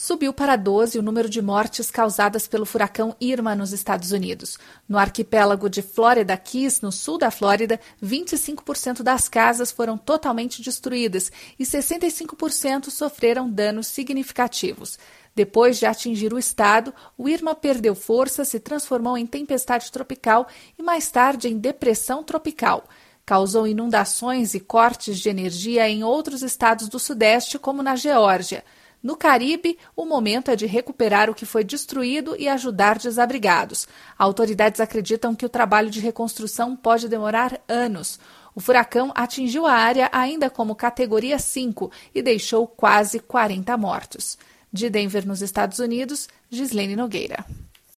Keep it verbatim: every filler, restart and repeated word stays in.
Subiu para doze o número de mortes causadas pelo furacão Irma nos Estados Unidos. No arquipélago de Florida Keys, no sul da Flórida, vinte e cinco por cento das casas foram totalmente destruídas e sessenta e cinco por cento sofreram danos significativos. Depois de atingir o estado, o Irma perdeu força, se transformou em tempestade tropical e mais tarde em depressão tropical. Causou inundações e cortes de energia em outros estados do Sudeste, como na Geórgia. No Caribe, o momento é de recuperar o que foi destruído e ajudar desabrigados. Autoridades acreditam que o trabalho de reconstrução pode demorar anos. O furacão atingiu a área ainda como categoria cinco e deixou quase quarenta mortos. De Denver, nos Estados Unidos, Gislene Nogueira.